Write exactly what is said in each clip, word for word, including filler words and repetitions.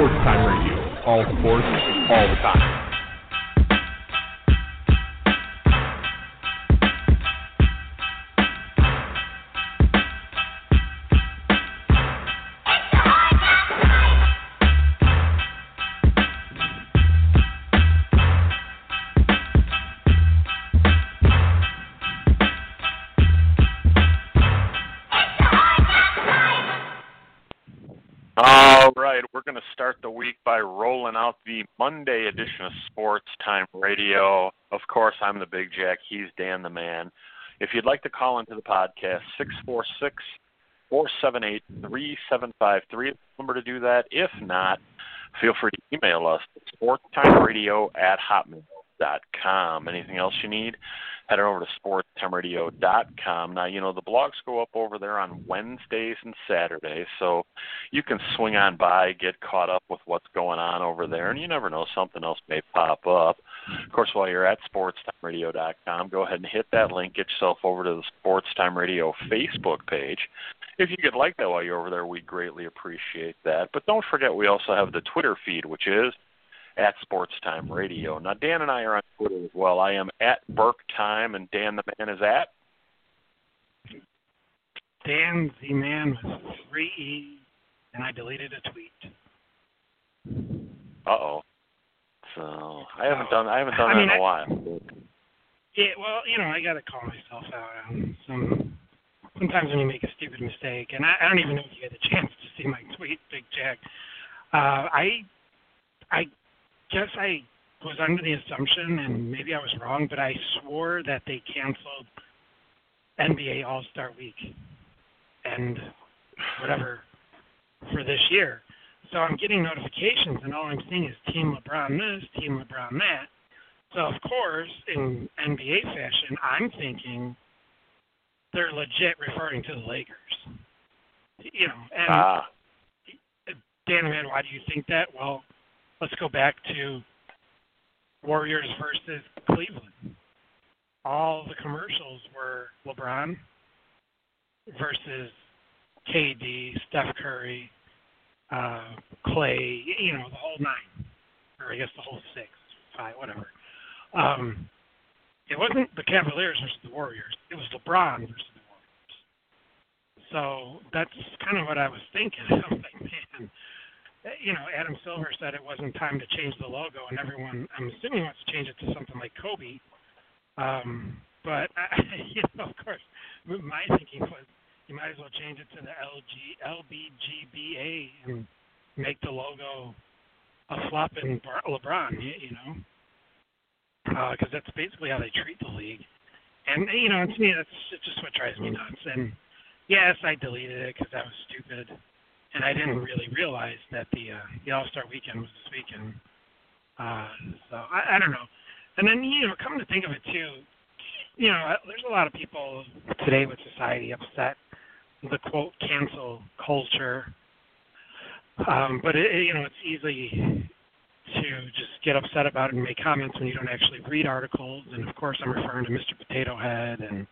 Sports Time Radio. All sports, all the time. All right, we're going to start the week by rolling out the Monday edition of Sports Time Radio. Of course, I'm the Big Jack. He's Dan the Man. If you'd like to call into the podcast, six four six, four seven eight, three seven five three is the number to do that. If not, feel free to email us at sportstimeradio at hotmail dot com. Anything else you need, head on over to sports time radio dot com. Now, you know, the blogs go up over there on Wednesdays and Saturdays, so you can swing on by, get caught up with what's going on over there, and you never know, something else may pop up. Of course, while you're at sports time radio dot com, go ahead and hit that link, get yourself over to the Sports Time Radio Facebook page. If you could like that while you're over there, we'd greatly appreciate that. But don't forget, we also have the Twitter feed, which is at Sports Time Radio. Now, Dan and I are on Twitter as well. I am at Burke Time, and Dan the Man is at? Dan the Man with three E, and I deleted a tweet. Uh-oh. So, I haven't done I haven't done I that mean, in a I, while. Yeah, well, you know, I got to call myself out on some... Sometimes when you make a stupid mistake, and I, I don't even know if you had the chance to see my tweet, Big Jack. Uh, I... I guess I was under the assumption, and maybe I was wrong, but I swore that they canceled N B A All-Star Week and whatever for this year. So I'm getting notifications, and all I'm seeing is Team LeBron this, Team LeBron that. So, of course, in N B A fashion, I'm thinking they're legit referring to the Lakers. You know, and ah. Dan, man, why do you think that? Well, let's go back to Warriors versus Cleveland. All the commercials were LeBron versus K D, Steph Curry, uh, Clay, you know, the whole nine. Or I guess the whole six, five, whatever. Um, it wasn't the Cavaliers versus the Warriors. It was LeBron versus the Warriors. So that's kind of what I was thinking. I was like, man, you know, Adam Silver said it wasn't time to change the logo, and everyone, I'm assuming, wants to change it to something like Kobe. Um, but, I, you know, of course, my thinking was you might as well change it to the L G, L B G B A and make the logo a flopping LeBron, you know, because uh, that's basically how they treat the league. And, you know, to me, that's just what drives me nuts. And, yes, I deleted it because that was stupid. And I didn't really realize that the uh, the All-Star Weekend was this weekend. Uh, so, I, I don't know. And then, you know, come to think of it, too, you know, there's a lot of people today with society upset with the, quote, cancel culture. Um, but, it, you know, it's easy to just get upset about it and make comments when you don't actually read articles. And, of course, I'm referring to Mister Potato Head and,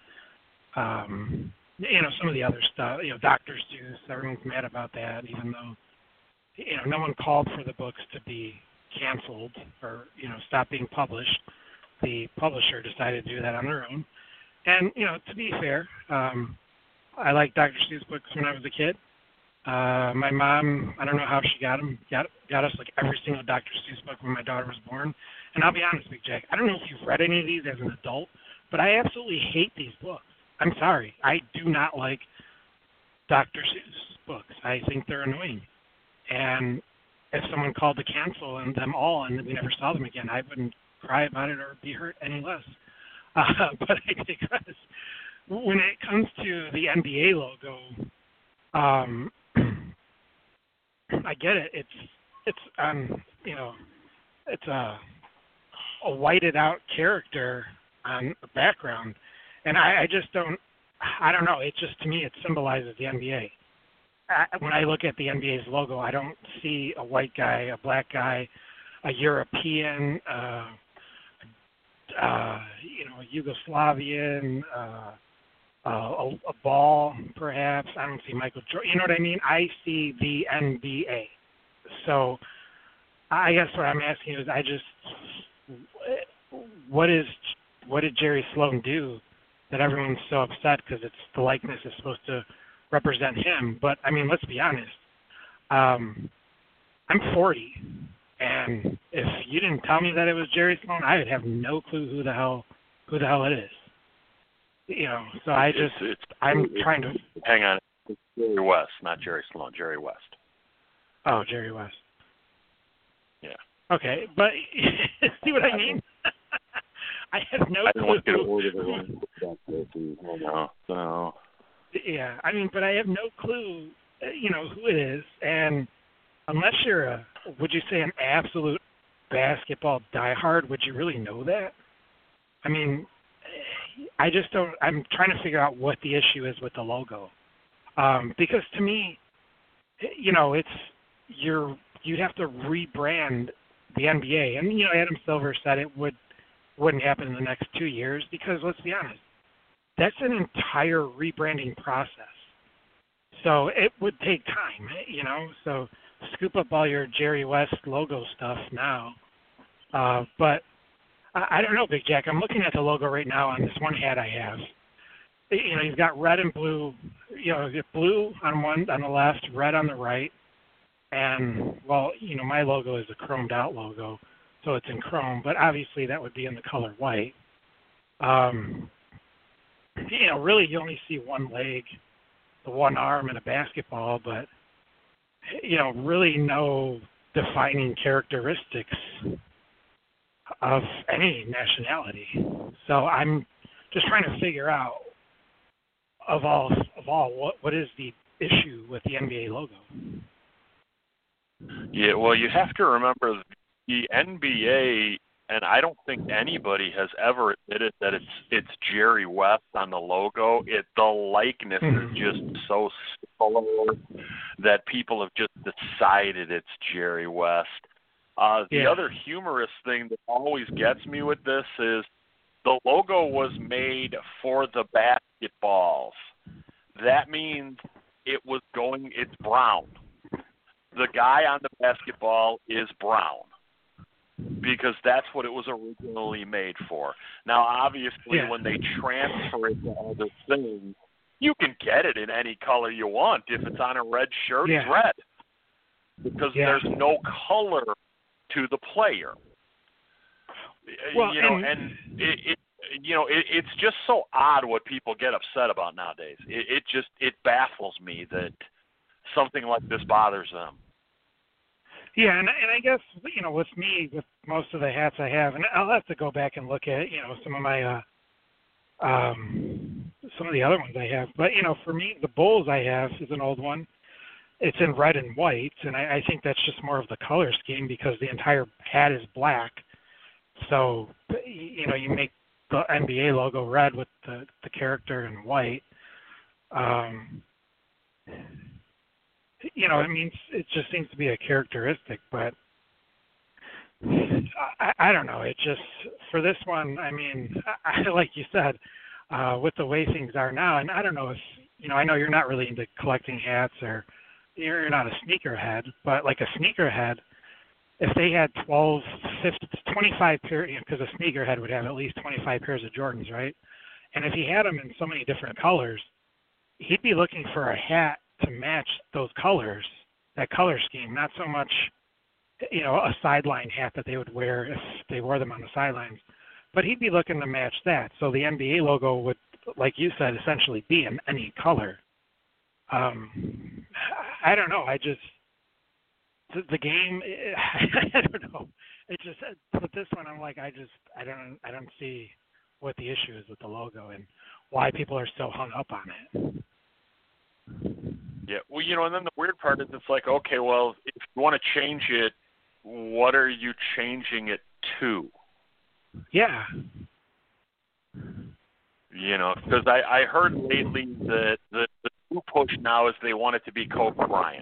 um, you know, some of the other stuff, you know, Doctor Seuss, everyone's mad about that, even though, you know, no one called for the books to be canceled or, you know, stop being published. The publisher decided to do that on their own. And, you know, to be fair, um, I liked Doctor Seuss books when I was a kid. Uh, my mom, I don't know how she got them, got, got us like every single Doctor Seuss book when my daughter was born. And I'll be honest, Big Jack, I don't know if you've read any of these as an adult, but I absolutely hate these books. I'm sorry. I do not like Doctor Seuss books. I think they're annoying. And if someone called to cancel and them all and we never saw them again, I wouldn't cry about it or be hurt any less. Uh, but I digress. When it comes to the N B A logo, um, I get it. It's it's um you know it's a a whited out character on the background. And I, I just don't, I don't know, it just, to me, it symbolizes the N B A. I, when I look at the N B A's logo, I don't see a white guy, a black guy, a European, uh, uh, you know, a Yugoslavian, uh, uh, a, a ball, perhaps. I don't see Michael Jordan. You know what I mean? I see the N B A. So I guess what I'm asking is, I just, what is, what did Jerry Sloan do that everyone's so upset because it's the likeness is supposed to represent him? But I mean, let's be honest. Um, I'm forty, and if you didn't tell me that it was Jerry Sloan, I would have no clue who the hell who the hell it is. You know, so I just it's, it's, I'm it's, trying to hang on. It's Jerry West, not Jerry Sloan. Jerry West. Oh, Jerry West. Yeah. Okay, but see what I mean? I have no I didn't clue. want to get a word of it wrong. No, no. Yeah, I mean, but I have no clue, uh, you know, who it is, and unless you're a, would you say an absolute basketball diehard, would you really know that? I mean, I just don't. I'm trying to figure out what the issue is with the logo, um, because to me, you know, it's you're you'd have to rebrand the N B A, and you know, Adam Silver said it would wouldn't happen in the next two years because let's be honest, that's an entire rebranding process. So it would take time, you know. So scoop up all your Jerry West logo stuff now, uh, but. I don't know, Big Jack. I'm looking at the logo right now on this one hat I have. You know, you've got red and blue. You know, you've got blue on one on the left, red on the right, and well, you know, my logo is a chromed out logo, so it's in chrome. But obviously, that would be in the color white. Um, you know, really, you only see one leg, the one arm, and a basketball, but you know, really no defining characteristics of any nationality. So I'm just trying to figure out of all of all what what is the issue with the N B A logo. Yeah, well, you have to remember the N B A, and I don't think anybody has ever admitted that it's it's Jerry West on the logo. It the likeness Mm-hmm. is just so similar that people have just decided it's Jerry West. Uh, the Yeah. other humorous thing that always gets me with this is the logo was made for the basketballs. That means it was going, it's brown. The guy on the basketball is brown because that's what it was originally made for. Now, obviously, Yeah. when they transfer it to other things, you can get it in any color you want. If it's on a red shirt, Yeah. it's red because Yeah. there's no color to the player. Well, you know, and, and it, it you know, it, it's just so odd what people get upset about nowadays. It, it just it baffles me that something like this bothers them. Yeah, and and I guess you know with me with most of the hats I have, and I'll have to go back and look at you know some of my uh, um, some of the other ones I have. But you know, for me, the Bulls I have is an old one. It's in red and white, and I, I think that's just more of the color scheme because the entire hat is black. So, you know, you make the N B A logo red with the, the character in white. Um, you know, I mean, it just seems to be a characteristic, but I, I don't know. It just, for this one, I mean, I, like you said, uh, with the way things are now, and I don't know if, you know, I know you're not really into collecting hats or you're not a sneakerhead, but like a sneakerhead, if they had twelve, fifty, twenty-five pairs, because a sneakerhead would have at least twenty-five pairs of Jordans, right? And if he had them in so many different colors, he'd be looking for a hat to match those colors, that color scheme, not so much, you know, a sideline hat that they would wear if they wore them on the sidelines, but he'd be looking to match that. So the N B A logo would, like you said, essentially be in any color. Um, I don't know. I just the, the game. I don't know. It just with this one, I'm like, I just, I don't, I don't see what the issue is with the logo and why people are so hung up on it. Yeah. Well, you know, and then the weird part is, it's like, okay, well, if you want to change it, what are you changing it to? Yeah. You know, because I, I heard lately that the, the new push now is they want it to be Kobe Bryant.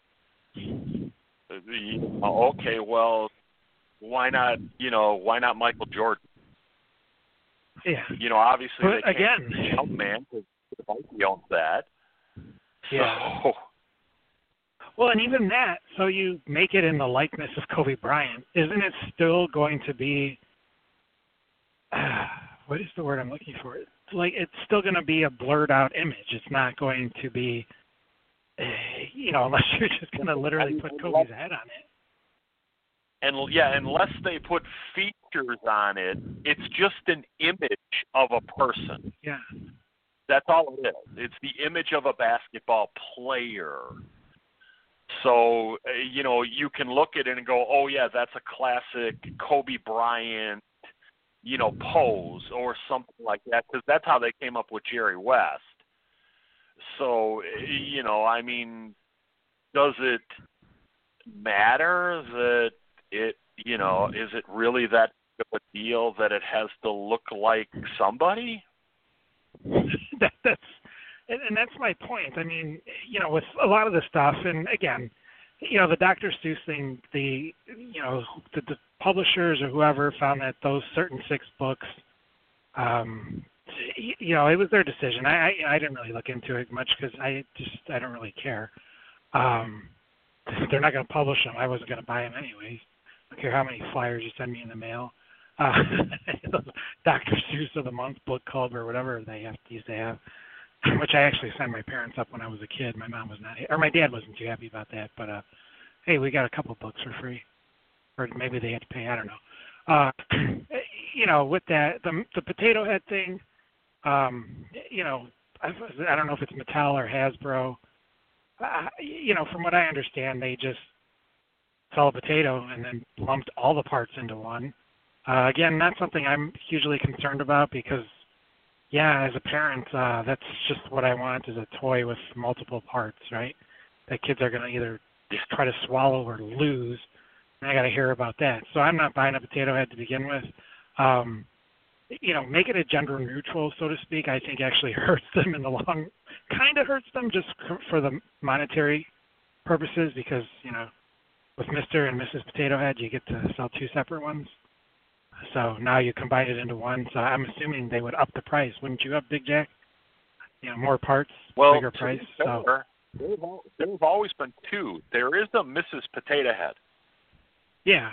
Okay, well, why not, you know, why not Michael Jordan? Yeah. You know, obviously but they can't again, Jumpman because he owns that. Yeah. So, Well, and even that, so you make it in the likeness of Kobe Bryant, isn't it still going to be, uh, what is the word I'm looking for? It's like it's still going to be a blurred out image. It's not going to be, uh, you know, unless you're just going to literally put Kobe's head on it. And yeah, unless they put features on it, it's just an image of a person. Yeah. That's all it is. It's the image of a basketball player. So, uh, you know, you can look at it and go, oh, yeah, that's a classic Kobe Bryant, you know, pose or something like that, because that's how they came up with Jerry West. So, you know, I mean, does it matter that it, you know, is it really that big of a deal that it has to look like somebody? that, that's and, and that's my point. I mean, you know, with a lot of the stuff, and again, you know, the Doctor Seuss thing, the you know, the, the publishers or whoever found that those certain six books, um, you know, it was their decision. I I, I didn't really look into it much because I just I don't really care. Um, they're not going to publish them. I wasn't going to buy them anyways. I don't care how many flyers you send me in the mail. Uh, Doctor Seuss of the Month book club or whatever they have, used to have, which I actually signed my parents up when I was a kid. My mom was not, or my dad wasn't too happy about that. But uh, hey, we got a couple books for free, or maybe they had to pay. I don't know. Uh, you know, with that, the the Potato Head thing. Um, you know, I, I don't know if it's Mattel or Hasbro. Uh, you know, from what I understand, they just sell a potato and then lumped all the parts into one. Uh, again, not something I'm hugely concerned about because, yeah, as a parent, uh, that's just what I want is a toy with multiple parts, right? That kids are going to either just try to swallow or lose, and I got to hear about that. So I'm not buying a Potato Head to begin with. Um, you know, make it a gender neutral, so to speak, I think actually hurts them in the long, kind of hurts them just for the monetary purposes because, you know, with Mister and Missus Potato Head, you get to sell two separate ones. So now you combine it into one. So I'm assuming they would up the price, wouldn't you, up Big Jack? You know, more parts, well, bigger price. So there have always been two. There is a Missus Potato Head. Yeah.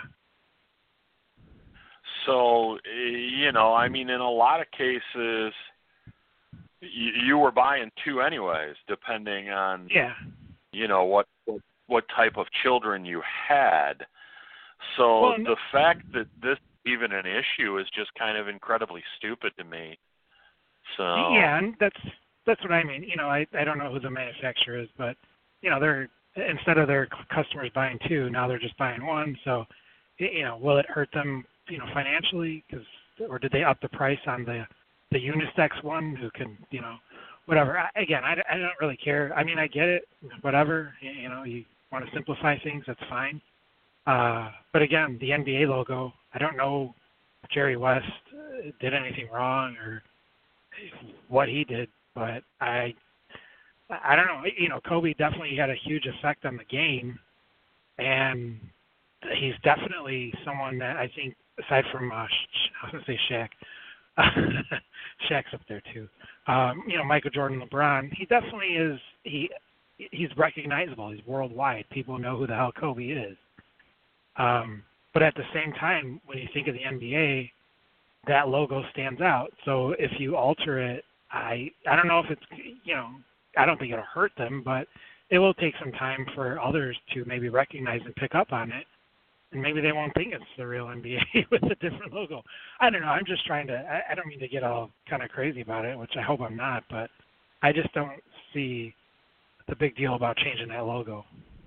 So, you know, I mean, in a lot of cases, you, you were buying two anyways, depending on, yeah. you know, what, what what type of children you had. So well, the fact that this is even an issue is just kind of incredibly stupid to me. So yeah, and that's that's what I mean. You know, I I don't know who the manufacturer is, but you know, they're instead of their customers buying two, now they're just buying one. So, you know, will it hurt them, you know, financially? Because or did they up the price on the the unisex one who can, you know, whatever. I, again, I, I don't really care. I mean, I get it. Whatever. You, you know, you want to simplify things, that's fine. Uh, but again, the N B A logo, I don't know if Jerry West did anything wrong or what he did, but I I don't know. You know, Kobe definitely had a huge effect on the game, and he's definitely someone that I think, aside from, uh, I was going to say Shaq, Shaq's up there too. Um, you know, Michael Jordan, LeBron, he definitely is, he he's recognizable. He's worldwide. People know who the hell Kobe is. Um, but at the same time, when you think of the N B A, that logo stands out. So if you alter it, I I don't know if it's, you know, I don't think it'll hurt them, but it will take some time for others to maybe recognize and pick up on it. And maybe they won't think it's the real N B A with a different logo. I don't know. I'm just trying to, I, I don't mean to get all kind of crazy about it, which I hope I'm not, but I just don't see the big deal about changing that logo.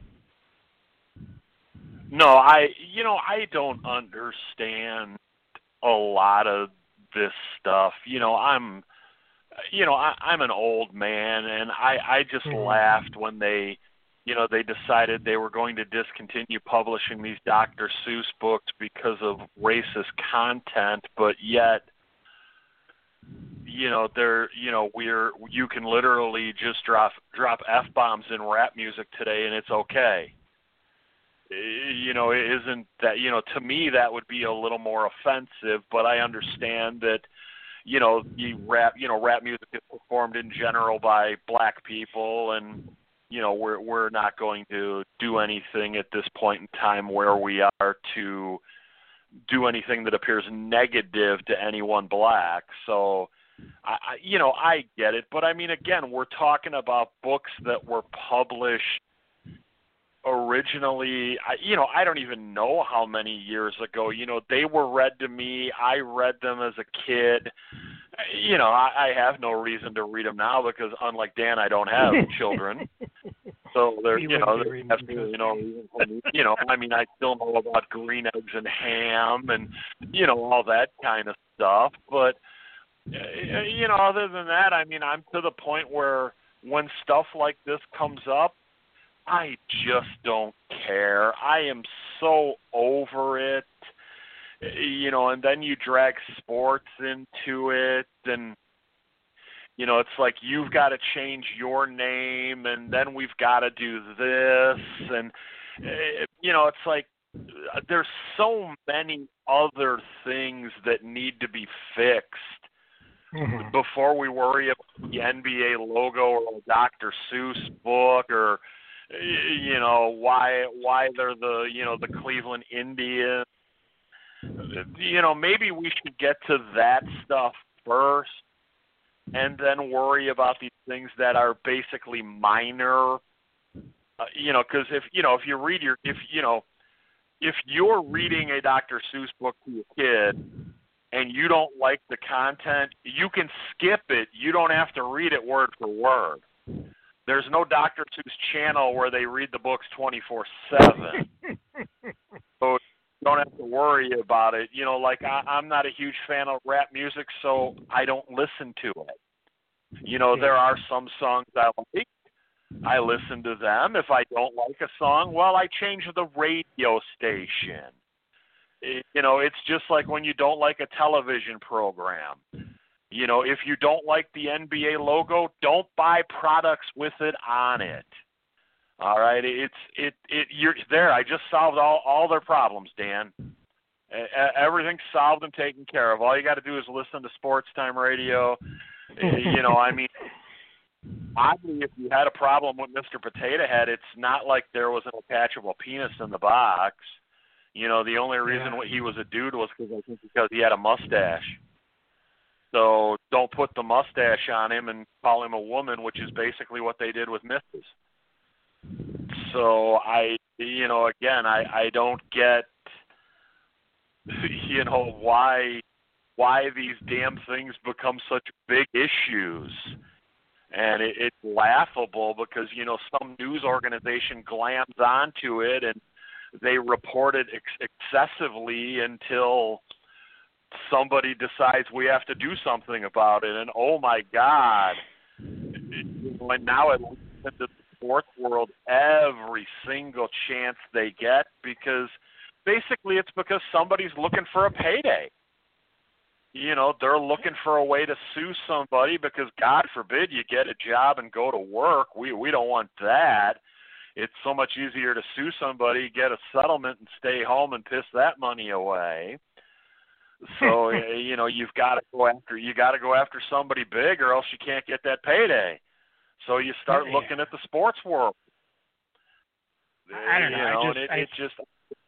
No, I, you know, I don't understand a lot of this stuff. You know, I'm, you know, I, I'm an old man, and I, I just mm-hmm. laughed when they, you know, they decided they were going to discontinue publishing these Doctor Seuss books because of racist content, but yet, you know, they're, you know, we're, you can literally just drop, drop F-bombs in rap music today and it's okay. You know, isn't that, you know, to me that would be a little more offensive, but I understand that, you know, you rap, you know, rap music is performed in general by black people, and, you know, we're we're not going to do anything at this point in time where we are to do anything that appears negative to anyone black. So, I, I you know, I get it. But, I mean, again, we're talking about books that were published originally, I, you know, I don't even know how many years ago. You know, they were read to me. I read them as a kid. You know, I, I have no reason to read them now because, unlike Dan, I don't have children. So there, you know, there's absolutely no reason for me. You know, I mean, I still know about green eggs and ham and, you know, all that kind of stuff. But, you know, other than that, I mean, I'm to the point where when stuff like this comes up, I just don't care. I am so over it. You know, and then you drag sports into it, and, you know, it's like you've got to change your name, and then we've got to do this, and, you know, it's like there's so many other things that need to be fixed mm-hmm. before we worry about the N B A logo or a Doctor Seuss book or, you know, why why they're the, you know, the Cleveland Indians. You know, maybe we should get to that stuff first and then worry about these things that are basically minor, uh, you know, because if, you know, if you read your, if, you know, if you're reading a Doctor Seuss book to a kid and you don't like the content, you can skip it. You don't have to read it word for word. There's no Doctor Seuss channel where they read the books twenty-four seven. So don't have to worry about it. You know, like I, I'm not a huge fan of rap music, so I don't listen to it. You know, there are some songs I like. I listen to them. If I don't like a song, well, I change the radio station. It, you know, it's just like when you don't like a television program. You know, if you don't like the N B A logo, don't buy products with it on it. All right, it's it it you're there. I just solved all, all their problems, Dan. Everything's solved and taken care of. All you got to do is listen to Sports Time Radio. You know, I mean, oddly, if you had a problem with Mister Potato Head, it's not like there was an attachable penis in the box. You know, the only reason yeah. he was a dude was because I think because he had a mustache. So don't put the mustache on him and call him a woman, which is basically what they did with Missus So I, you know, again, I, I don't get, you know, why why these damn things become such big issues. And it, it's laughable because, you know, some news organization glams onto it and they report it ex- excessively until somebody decides we have to do something about it. And, oh, my God. And now it leads into the sports world every single chance they get because basically it's because somebody's looking for a payday. You know, they're looking for a way to sue somebody because, God forbid, you get a job and go to work. We we don't want that. It's so much easier to sue somebody, get a settlement, and stay home and piss that money away. So, you know, you've got to go after you got to go after somebody big, or else you can't get that payday. So you start yeah. looking at the sports world. I don't know. You know I just, and it, I, it just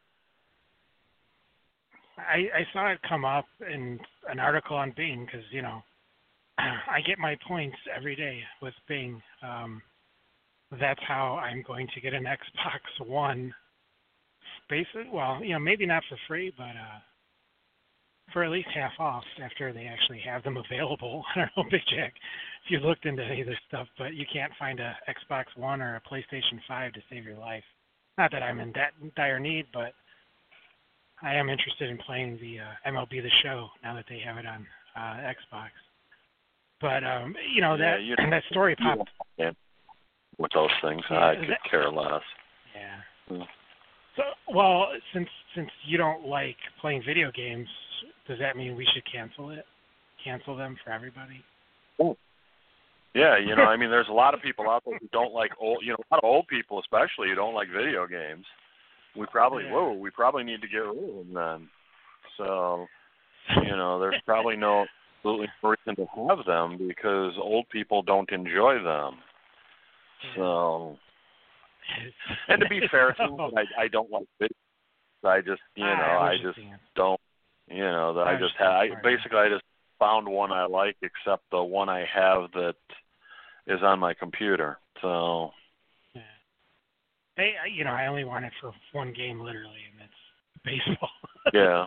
I, I saw it come up in an article on Bing because, you know, I get my points every day with Bing. Um, that's how I'm going to get an Xbox One. Basically, well, you know, maybe not for free, but uh, for at least half off after they actually have them available. I don't know, Big Jack, if you looked into any of this stuff, but you can't find a Xbox One or a PlayStation five to save your life. Not that I'm in that dire need, but I am interested in playing the uh, M L B The Show now that they have it on uh, Xbox. But, um, you know, that yeah, that story popped. Yeah. With those things, yeah, I could that, care less. Yeah. Hmm. So, well, since since you don't like playing video games, does that mean we should cancel it? Cancel them for everybody? Oh. Yeah, you know, I mean, there's a lot of people out there who don't like old, you know, a lot of old people especially who don't like video games. We probably, yeah. whoa, we probably need to get rid of them then. So, you know, there's probably no absolutely reason to have them because old people don't enjoy them. So, And to be fair, I, I don't like videos. I just, you know, I, I just, just don't, you know, that I, I just have, I, basically I just found one I like except the one I have that is on my computer. So. Yeah. Hey, you know, I only want it for one game literally, and it's baseball. Yeah.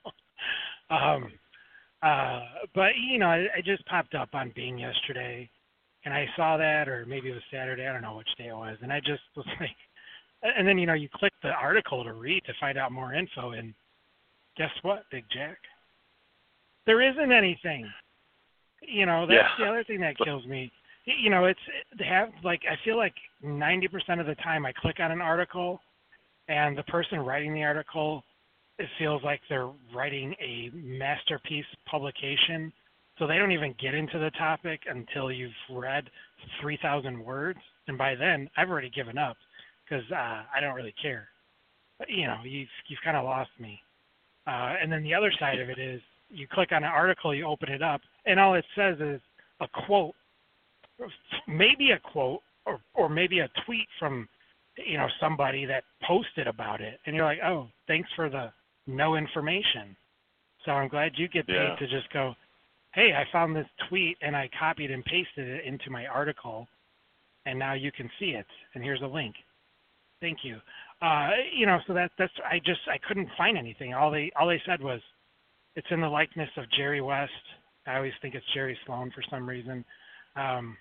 um, uh, but, you know, it, it just popped up on Bing yesterday, and I saw that, or maybe it was Saturday, I don't know which day it was, and I just was like, and then, you know, you click the article to read to find out more info, and guess what, Big Jack? There isn't anything. You know, that's yeah. the other thing that kills me. You know, it's they have like I feel like ninety percent of the time I click on an article, and the person writing the article, it feels like they're writing a masterpiece publication. So they don't even get into the topic until you've read three thousand words, and by then I've already given up. Because uh, I don't really care. But, you know, you've, you've kind of lost me. Uh, and then the other side of it is you click on an article, you open it up, and all it says is a quote, maybe a quote, or, or maybe a tweet from, you know, somebody that posted about it. And you're like, oh, thanks for the no information. So I'm glad you get paid yeah. to just go, hey, I found this tweet, and I copied and pasted it into my article, and now you can see it, and here's a link. Thank you. Uh, you know, so that that's I just I couldn't find anything. All they all they said was it's in the likeness of Jerry West. I always think it's Jerry Sloan for some reason. Um,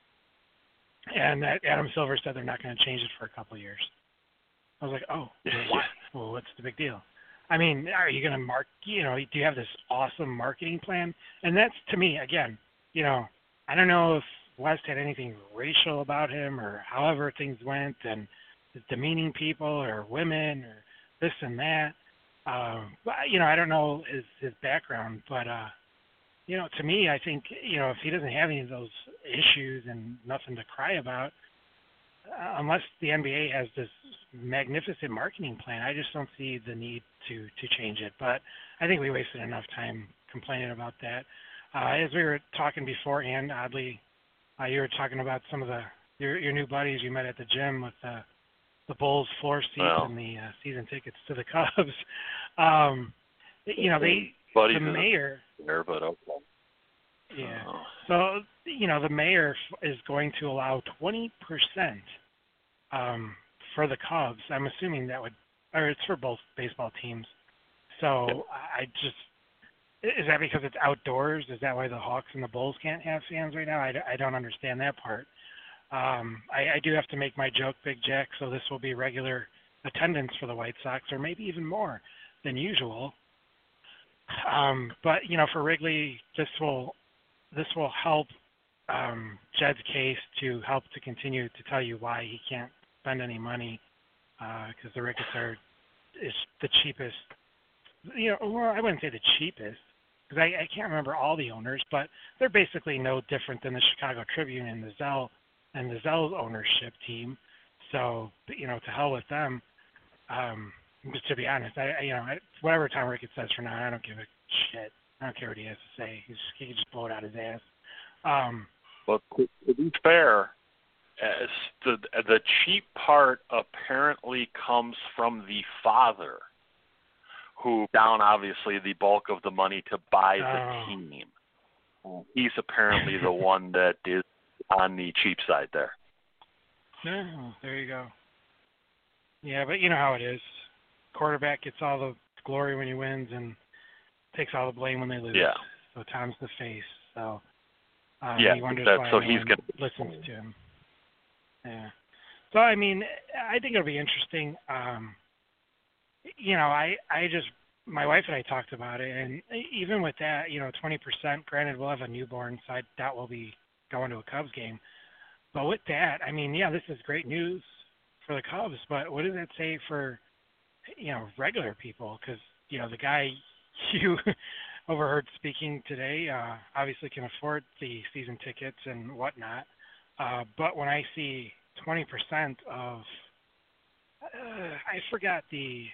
and that Adam Silver said they're not going to change it for a couple of years. I was like, oh, why? Well, what's the big deal? I mean, are you going to mark? You know, do you have this awesome marketing plan? And that's to me again. You know, I don't know if West had anything racial about him or however things went and demeaning people or women or this and that. Um, but, you know, I don't know his, his background, but, uh, you know, to me, I think, you know, if he doesn't have any of those issues and nothing to cry about, uh, unless the N B A has this magnificent marketing plan, I just don't see the need to, to change it. But I think we wasted enough time complaining about that. Uh, as we were talking beforehand, oddly, uh, you were talking about some of the your, your new buddies you met at the gym with the the Bulls floor seats well, and the uh, season tickets to the Cubs. Um, you know, they buddies the mayor. There, but okay. Yeah. Oh. So you know, the mayor is going to allow twenty percent um, for the Cubs. I'm assuming that would, or it's for both baseball teams. So yeah. I just. Is that because it's outdoors? Is that why the Hawks and the Bulls can't have fans right now? I, I don't understand that part. Um, I, I do have to make my joke, Big Jack, so this will be regular attendance for the White Sox, or maybe even more than usual. Um, but you know, for Wrigley, this will this will help um, Jed's case to help to continue to tell you why he can't spend any money because uh, the Ricketts are is the cheapest. You know, well, I wouldn't say the cheapest because I, I can't remember all the owners, but they're basically no different than the Chicago Tribune and the Zell. and the Zell's ownership team. So, you know, to hell with them. Um, just to be honest, I, I you know, I, whatever Tom Ricketts says for now, I don't give a shit. I don't care what he has to say. He's, he can just blow it out his ass. Um, but to, to be fair, as the the cheap part apparently comes from the father, who down obviously the bulk of the money to buy the oh. team. He's apparently the one that is on the cheap side there. No, there you go. Yeah, but you know how it is. Quarterback gets all the glory when he wins and takes all the blame when they lose. Yeah. So Tom's the face. So um, yeah, he wonders that, why so no he's one gonna... listens to him. Yeah. So I mean, I think it'll be interesting. Um, you know, I I just my wife and I talked about it, and even with that, you know, twenty percent. Granted, we'll have a newborn, so I doubt we'll be going to a Cubs game. But with that, I mean, yeah, this is great news for the Cubs, but what does that say for, you know, regular people? Because, you know, the guy you overheard speaking today uh, obviously can afford the season tickets and whatnot. Uh, but when I see twenty percent of, uh, I forgot the,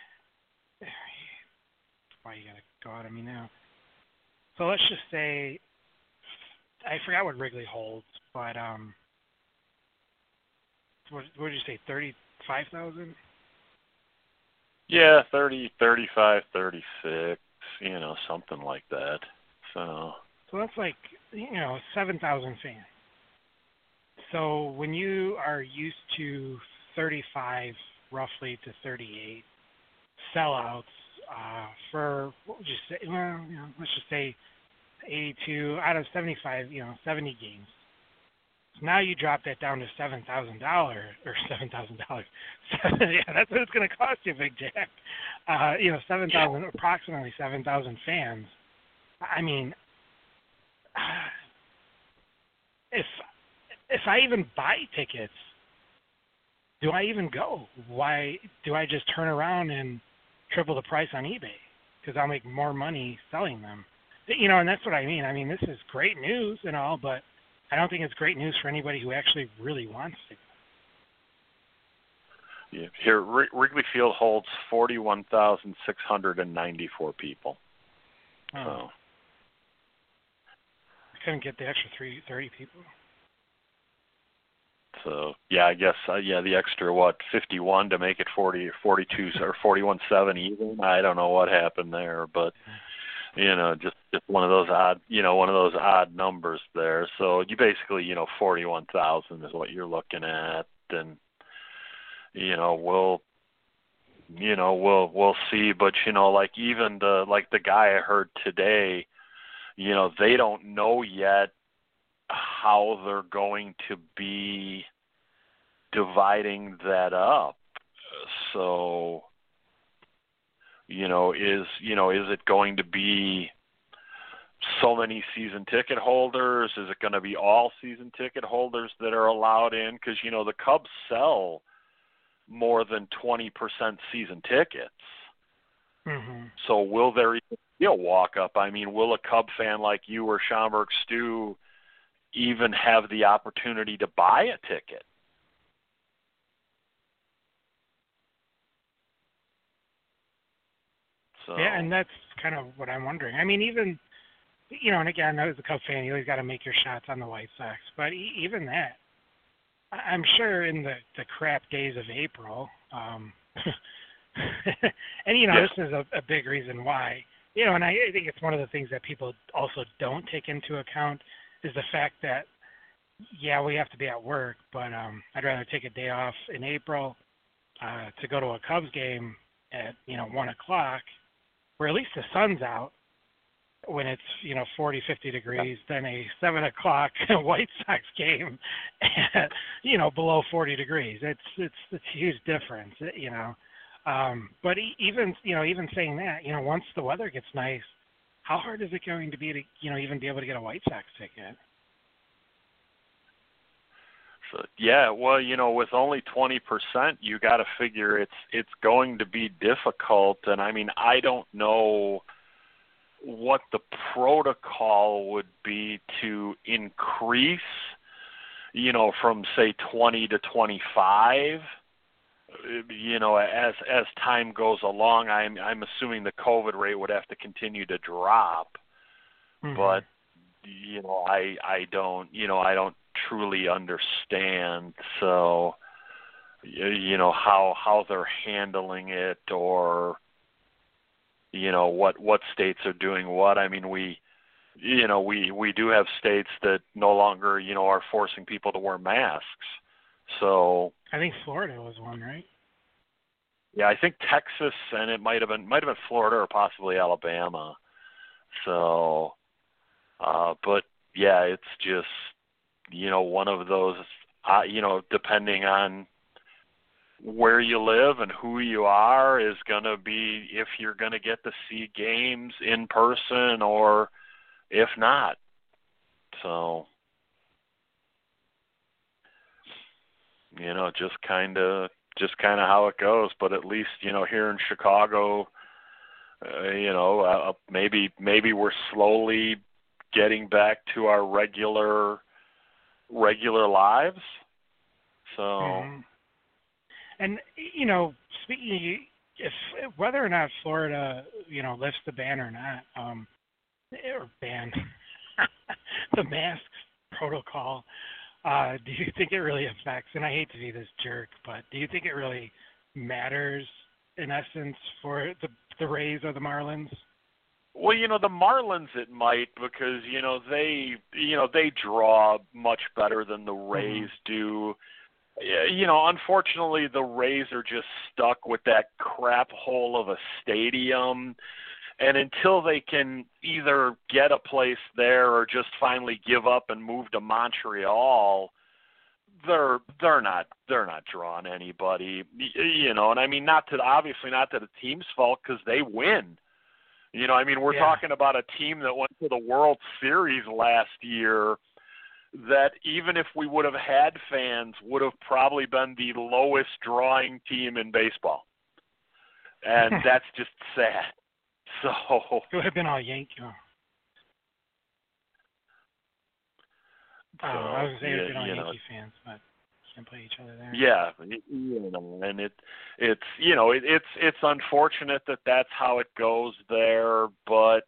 why you got to go out of me now. So let's just say, I forgot what Wrigley holds, but um, what, what did you say, thirty, five thousand. Yeah, thirty, thirty-five, thirty-six, you know, something like that. So. So that's like, you know, seven thousand fans. So when you are used to thirty-five, roughly to thirty-eight sellouts uh, for, what would you say? Well, you know, let's just say eighty-two out of seventy-five, you know, seventy games. So now you drop that down to seven thousand dollars or seven thousand dollars. Yeah, that's what it's going to cost you, Big Jack. Uh, you know, seven thousand, approximately seven thousand fans. I mean, if if I even buy tickets, do I even go? Why do I just turn around and triple the price on eBay? Because I'll make more money selling them. You know, and that's what I mean. I mean, this is great news and all, but I don't think it's great news for anybody who actually really wants to. Yeah. Here, Wrigley Field holds forty-one thousand six hundred ninety-four people. Oh. So. I couldn't get the extra three, thirty people. So, yeah, I guess, uh, yeah, the extra, what, fifty-one to make it forty, forty-two, or forty-one seven even. I don't know what happened there, but, you know, just, just one of those odd, you know, one of those odd numbers there. So you basically, you know, forty-one thousand is what you're looking at. And, you know, we'll, you know, we'll, we'll see. But, you know, like even the, like the guy I heard today, you know, they don't know yet how they're going to be dividing that up. So, you know, is, you know, is it going to be so many season ticket holders? Is it going to be all season ticket holders that are allowed in? Because, you know, the Cubs sell more than twenty percent season tickets. Mm-hmm. So will there even be a walk-up? I mean, will a Cub fan like you or Schaumburg Stu even have the opportunity to buy a ticket? So. Yeah, and that's kind of what I'm wondering. I mean, even, you know, and again, as a Cub fan, you always got to make your shots on the White Sox. But e- even that, I'm sure in the, the crap days of April, um, and, you know, yeah. this is a, a big reason why, you know, and I, I think it's one of the things that people also don't take into account is the fact that, yeah, we have to be at work, but um, I'd rather take a day off in April uh, to go to a Cubs game at, you know, one o'clock, where at least the sun's out when it's, you know, forty, fifty degrees, than a seven o'clock White Sox game at, you know, below forty degrees. It's it's it's a huge difference, you know. Um, but even, you know, even saying that, you know, once the weather gets nice, how hard is it going to be to, you know, even be able to get a White Sox ticket? So, yeah, well, you know, with only twenty percent, you got to figure it's it's going to be difficult. And I mean, I don't know what the protocol would be to increase, you know, from say twenty to twenty-five. You know, as as time goes along, I'm I'm assuming the COVID rate would have to continue to drop. Mm-hmm. But you know, I I don't you know I don't truly understand. So you know how how they're handling it, or you know what what states are doing what. I mean, we you know we we do have states that no longer you know are forcing people to wear masks. So I think Florida was one, right? Yeah, I think Texas, and it might have been might have been Florida or possibly Alabama. So, uh, but yeah, it's just you know one of those. Uh, you know, depending on where you live and who you are, is going to be if you're going to get to see games in person or if not. So. You know, just kind of, just kind of how it goes. But at least, you know, here in Chicago, uh, you know, uh, maybe maybe we're slowly getting back to our regular regular lives. So, mm-hmm. And you know, speaking, if whether or not Florida, you know, lifts the ban or not, um, or ban the mask protocol. Uh, do you think it really affects, and I hate to be this jerk, but do you think it really matters in essence for the, the Rays or the Marlins? Well, you know, the Marlins it might because, you know, they, you know, they draw much better than the Rays mm-hmm. do. You know, unfortunately, the Rays are just stuck with that crap hole of a stadium. And until they can either get a place there or just finally give up and move to Montreal, they're they're not they're not drawing anybody. You know, and I mean, not to obviously not to the team's fault because they win. You know, I mean, we're yeah. talking about a team that went to the World Series last year that even if we would have had fans, would have probably been the lowest drawing team in baseball. And that's just sad. So it would have been all Yankee. Oh, so, I was saying it would have been all Yankee know, fans, but can't play each other there. Yeah, you know, and it, it's you know, it, it's it's unfortunate that that's how it goes there, but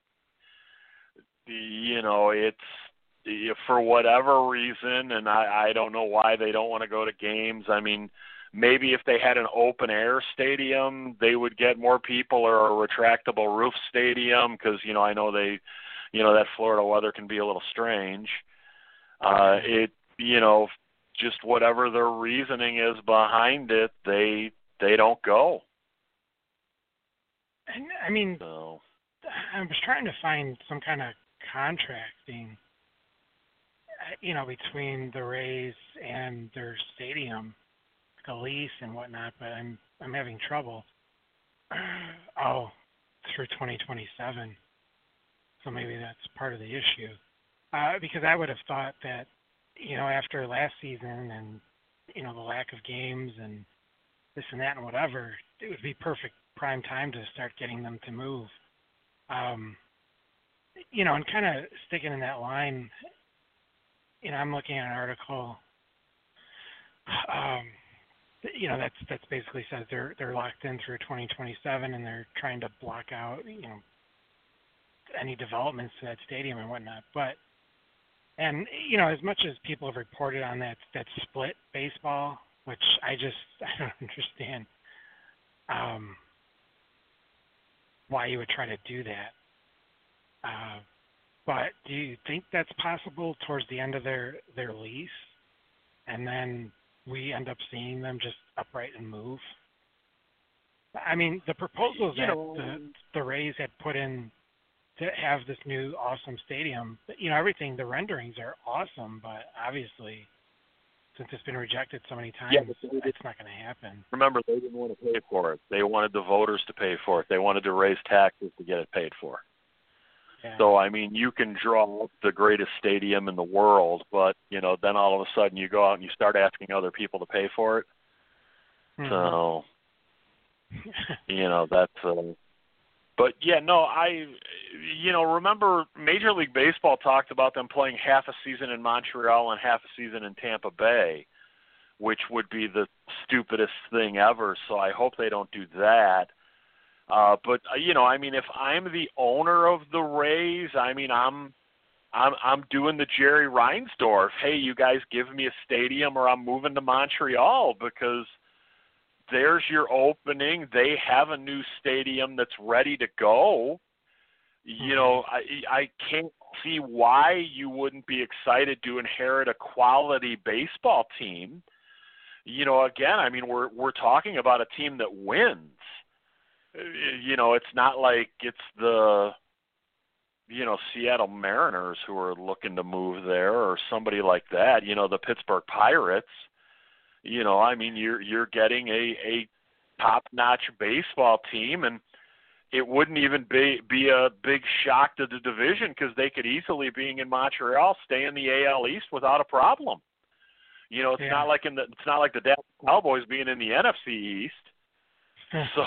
you know, it's for whatever reason, and I, I don't know why they don't want to go to games. I mean, maybe if they had an open air stadium, they would get more people, or a retractable roof stadium, because you know, I know they, you know, that Florida weather can be a little strange. Uh, it, you know. Just whatever their reasoning is behind it, they they don't go. And I mean, so. I was trying to find some kind of contracting, you know, between the Rays and their stadium, like a lease and whatnot, but I'm I'm having trouble. Oh, through twenty twenty-seven, so maybe that's part of the issue. Uh, because I would have thought that, you know, after last season and, you know, the lack of games and this and that and whatever, it would be perfect prime time to start getting them to move. Um, you know, and kind of sticking in that line, you know, I'm looking at an article, um, you know, that's that's basically says they're they're locked in through twenty twenty-seven and they're trying to block out, you know, any developments to that stadium and whatnot. But And, you know, as much as people have reported on that that split baseball, which I just I don't understand um, why you would try to do that. Uh, but do you think that's possible towards the end of their, their lease? And then we end up seeing them just upright and move? I mean, the proposals you that know, the, the Rays had put in to have this new awesome stadium, you know, everything, the renderings are awesome, but obviously, since it's been rejected so many times, yeah, it's not going to happen. Remember, they didn't want to pay for it. They wanted the voters to pay for it. They wanted to raise taxes to get it paid for. Yeah. So, I mean, you can draw up the greatest stadium in the world, but, you know, then all of a sudden you go out and you start asking other people to pay for it. Mm-hmm. So, you know, that's... Uh, But, yeah, no, I, you know, remember Major League Baseball talked about them playing half a season in Montreal and half a season in Tampa Bay, which would be the stupidest thing ever, so I hope they don't do that. Uh, but, you know, I mean, if I'm the owner of the Rays, I mean, I'm I'm I'm doing the Jerry Reinsdorf. Hey, you guys give me a stadium or I'm moving to Montreal, because there's your opening. They have a new stadium that's ready to go. You know, I I can't see why you wouldn't be excited to inherit a quality baseball team. You know, again, I mean, we're we're talking about a team that wins. You know, it's not like it's the, you know, Seattle Mariners who are looking to move there or somebody like that. You know, the Pittsburgh Pirates. You know, I mean, you're you're getting a, a top-notch baseball team, and it wouldn't even be be a big shock to the division, because they could easily, being in Montreal, stay in the A L East without a problem. You know, it's yeah. not like in the it's not like the Dallas Cowboys being in the N F C East. So,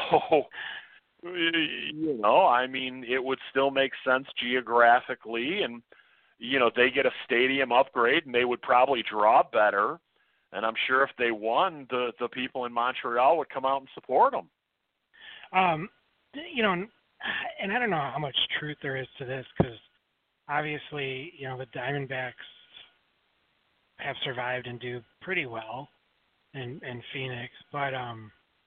you know, I mean, it would still make sense geographically, and you know, they get a stadium upgrade, and they would probably draw better. And I'm sure if they won, the, the people in Montreal would come out and support them. Um, you know, and I don't know how much truth there is to this, because obviously, you know, the Diamondbacks have survived and do pretty well in in Phoenix. But um,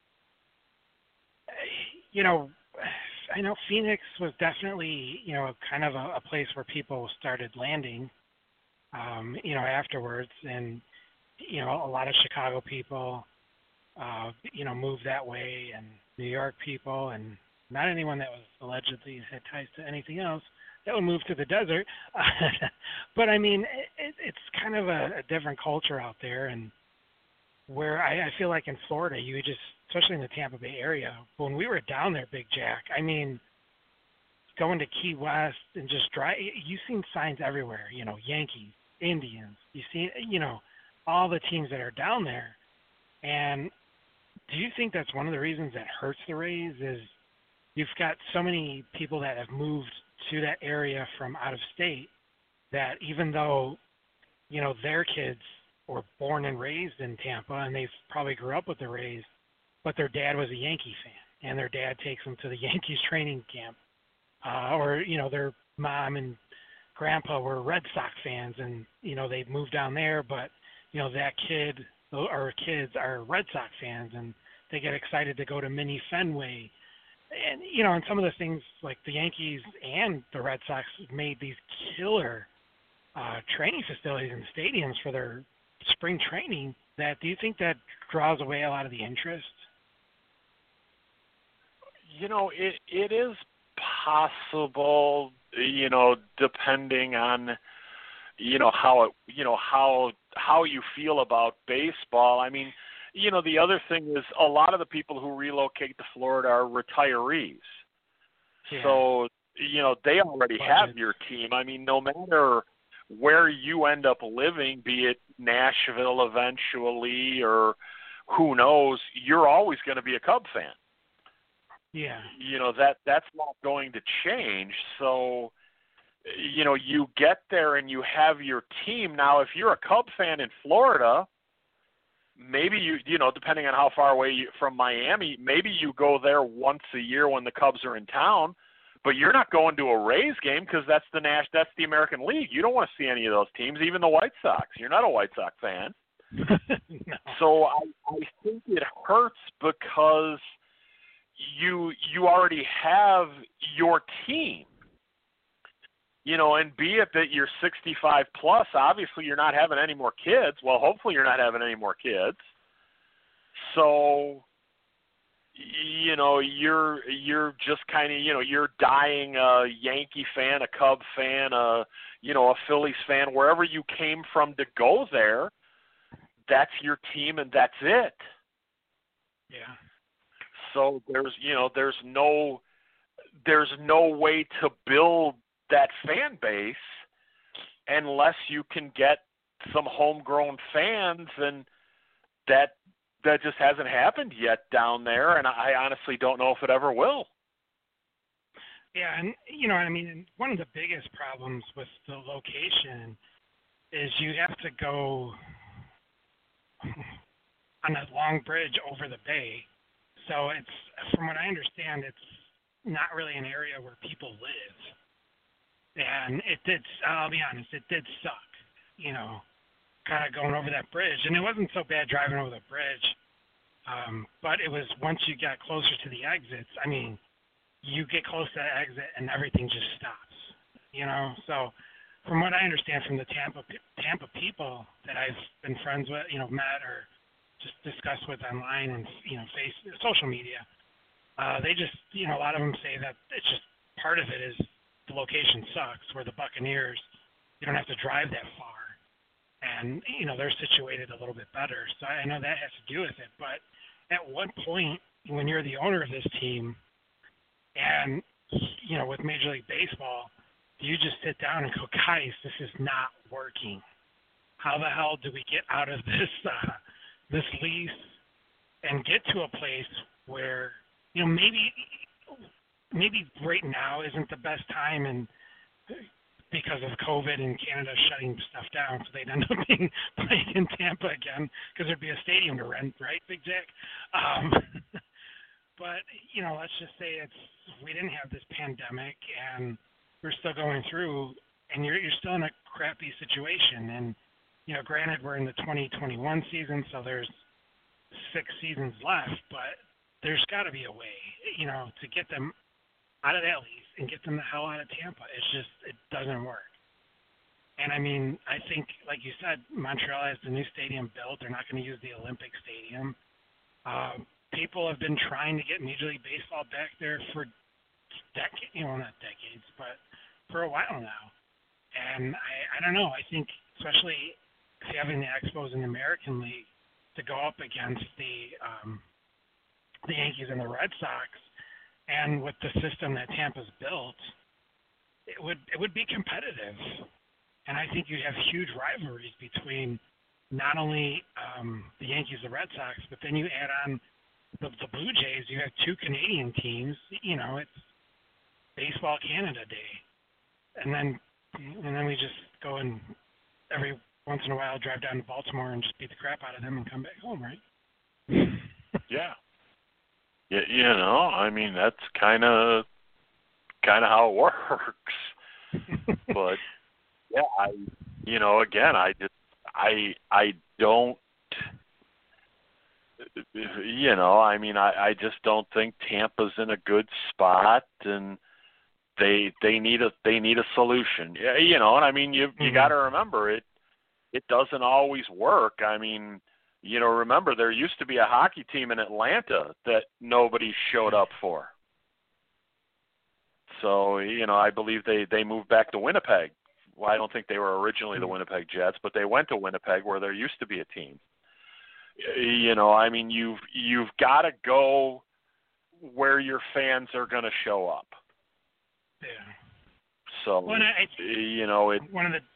you know, I know Phoenix was definitely, you know, kind of a, a place where people started landing, um, you know, afterwards. And, you know, a lot of Chicago people, uh, you know, moved that way, and New York people, and not anyone that was allegedly had ties to anything else that would move to the desert. But, I mean, it, it's kind of a, a different culture out there. And where I, I feel like in Florida, you just, especially in the Tampa Bay area, when we were down there, Big Jack, I mean, going to Key West and just drive, you've seen signs everywhere, you know, Yankees, Indians, you see, you know, all the teams that are down there. And do you think that's one of the reasons that hurts the Rays is you've got so many people that have moved to that area from out of state that even though, you know, their kids were born and raised in Tampa and they probably grew up with the Rays, but their dad was a Yankee fan and their dad takes them to the Yankees training camp, uh, or, you know, their mom and grandpa were Red Sox fans and, you know, they moved down there, but, you know, that kid or kids are Red Sox fans and they get excited to go to mini Fenway. And, you know, and some of the things like the Yankees and the Red Sox made these killer uh, training facilities and stadiums for their spring training. That do you think that draws away a lot of the interest? You know, it it is possible, you know, depending on, you know, how it, you know, how how you feel about baseball. I mean, you know, the other thing is a lot of the people who relocate to Florida are retirees. Yeah. So, you know, they already Budget. have your team. I mean, no matter where you end up living, be it Nashville eventually or who knows, you're always going to be a Cub fan. Yeah. You know, that that's not going to change. So, you know, you get there and you have your team. Now, if you're a Cub fan in Florida, maybe you, you know, depending on how far away you, from Miami, maybe you go there once a year when the Cubs are in town, but you're not going to a Rays game because that's the Nash, that's the American League. You don't want to see any of those teams, even the White Sox. You're not a White Sox fan. No. So I, I think it hurts because you you already have your team. You know, and be it that you're sixty-five plus, obviously you're not having any more kids. Well, hopefully you're not having any more kids. So, you know, you're you're just kind of, you know, you're dying a Yankee fan, a Cub fan, a, you know, a Phillies fan, wherever you came from to go there, that's your team and that's it. Yeah. So there's, you know, there's no there's no way to build that fan base unless you can get some homegrown fans, and that that just hasn't happened yet down there, and I honestly don't know if it ever will. Yeah, and you know, I mean, one of the biggest problems with the location is you have to go on a long bridge over the bay. So it's, from what I understand, it's not really an area where people live. And it did, I'll be honest, it did suck, you know, kind of going over that bridge. And it wasn't so bad driving over the bridge, um, but it was once you got closer to the exits, I mean, you get close to that exit and everything just stops, you know. So from what I understand from the Tampa Tampa people that I've been friends with, you know, met or just discussed with online and, you know, face social media, uh, they just, you know, a lot of them say that it's just part of it is the location sucks, where the Buccaneers, you don't have to drive that far. And, you know, they're situated a little bit better. So I know that has to do with it. But at what point, when you're the owner of this team and, you know, with Major League Baseball, do you just sit down and go, guys, this is not working. How the hell do we get out of this uh, this lease and get to a place where, you know, maybe – maybe right now isn't the best time, and because of COVID and Canada shutting stuff down, so they'd end up being playing in Tampa again because there'd be a stadium to rent, right, Big Jack? Um, but, you know, let's just say it's we didn't have this pandemic and we're still going through, and you're you're still in a crappy situation, and you know, granted we're in the twenty twenty-one season, so there's six seasons left, but there's got to be a way, you know, to get them out of that lease and get them the hell out of Tampa. It's just, it doesn't work. And I mean, I think, like you said, Montreal has the new stadium built. They're not going to use the Olympic Stadium. Uh, people have been trying to get Major League Baseball back there for decades, you know, not decades, but for a while now. And I, I don't know. I think, especially having the Expos in the American League to go up against the um, the Yankees and the Red Sox, and with the system that Tampa's built, it would it would be competitive. And I think you'd have huge rivalries between not only um, the Yankees and the Red Sox, but then you add on the, the Blue Jays. You have two Canadian teams. You know, it's Baseball Canada Day, and then and then we just go and every once in a while drive down to Baltimore and just beat the crap out of them and come back home, right? Yeah. Yeah, you know, I mean that's kind of kind of how it works. But yeah, I, you know, again, I just I I don't, you know, I mean, I, I just don't think Tampa's in a good spot, and they they need a they need a solution. Yeah, you know, and I mean, you you mm-hmm. got to remember it. It doesn't always work. I mean, you know, remember there used to be a hockey team in Atlanta that nobody showed up for. So, you know, I believe they, they moved back to Winnipeg. Well, I don't think they were originally the Winnipeg Jets, but they went to Winnipeg where there used to be a team. You know, I mean, you've you've got to go where your fans are going to show up. Yeah. So, well, I, you know, it. One of the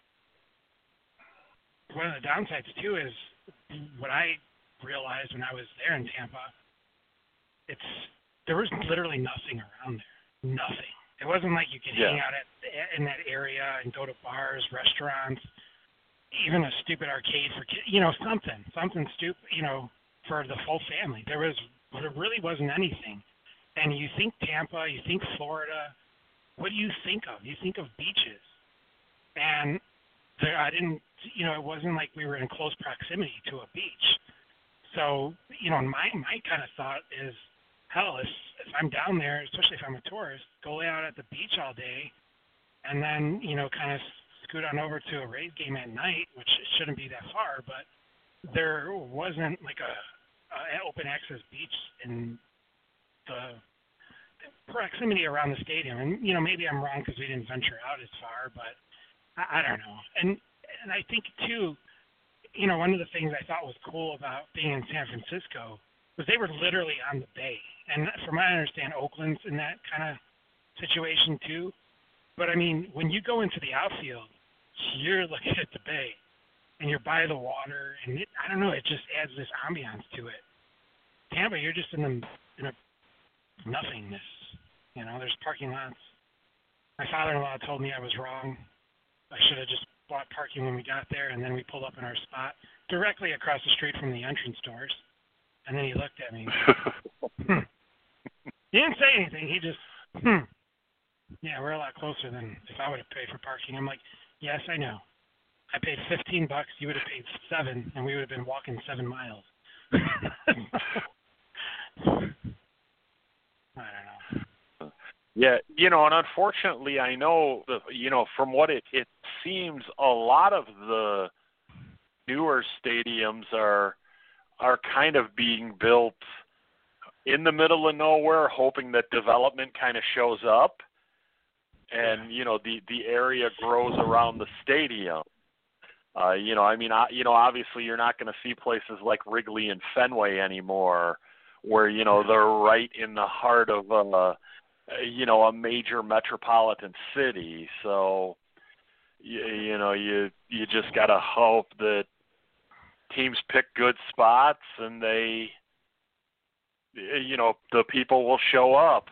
one of the downsides too is what I realized when I was there in Tampa. It's there was literally nothing around there. Nothing. It wasn't like you could yeah. hang out at in that area and go to bars, restaurants, even a stupid arcade for kids. You know, something, something stupid. You know, for the whole family. There was, there really wasn't anything. And you think Tampa, you think Florida. What do you think of? You think of beaches. And there, I didn't. You know, it wasn't like we were in close proximity to a beach. So, you know, my my kind of thought is, hell, if, if I'm down there, especially if I'm a tourist, go lay out at the beach all day, and then, you know, kind of scoot on over to a Rays game at night, which it shouldn't be that far, but there wasn't like a, a open access beach in the proximity around the stadium. And, you know, maybe I'm wrong because we didn't venture out as far, but I, I don't know. And and I think, too, you know, one of the things I thought was cool about being in San Francisco was they were literally on the bay. And from what I understand, Oakland's in that kind of situation too. But, I mean, when you go into the outfield, you're looking at the bay, and you're by the water, and it, I don't know, it just adds this ambiance to it. Tampa, you're just in, the, in a nothingness. You know, there's parking lots. My father-in-law told me I was wrong. I should have just bought parking when we got there, and then we pulled up in our spot directly across the street from the entrance doors. And then he looked at me. hmm. He didn't say anything. He just, hmm. Yeah, we're a lot closer than if I would have paid for parking. I'm like, yes, I know. I paid fifteen bucks. You would have paid seven, and we would have been walking seven miles. I don't know. Yeah, you know, and unfortunately, I know, you know, from what it, it seems, a lot of the newer stadiums are are kind of being built in the middle of nowhere, hoping that development kind of shows up, and you know, the the area grows around the stadium. Uh, you know, I mean, I, you know, obviously, you're not going to see places like Wrigley and Fenway anymore, where you know they're right in the heart of a, you know, a major metropolitan city. So, you, you know, you you just got to hope that teams pick good spots and they, you know, the people will show up.